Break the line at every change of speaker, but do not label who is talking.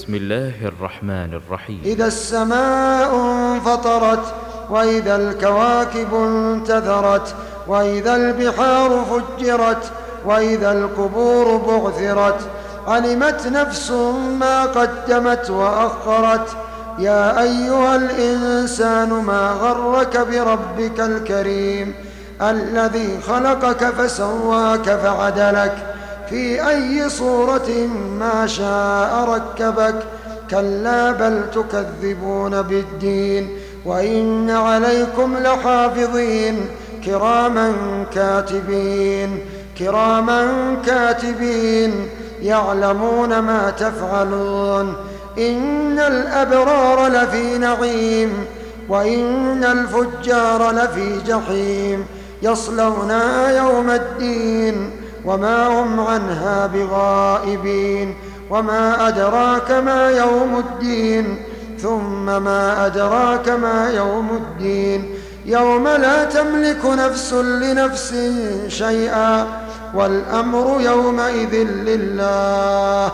بسم الله الرحمن الرحيم.
إذا السماء انفطرت وإذا الكواكب انتثرت وإذا البحار فجرت وإذا القبور بعثرت علمت نفس ما قدمت وأخرت يا أيها الإنسان ما غرك بربك الكريم الذي خلقك فسواك فعدلك في أي صورة ما شاء ركبك كلا بل تكذبون بالدين وإن عليكم لحافظين كراما كاتبين يعلمون ما تفعلون إن الأبرار لفي نعيم وإن الفجار لفي جحيم يصلونها يوم الدين وما هم عنها بغائبين وما أدراك ما يوم الدين ثم ما أدراك ما يوم الدين يوم لا تملك نفس لنفس شيئا والأمر يومئذ لله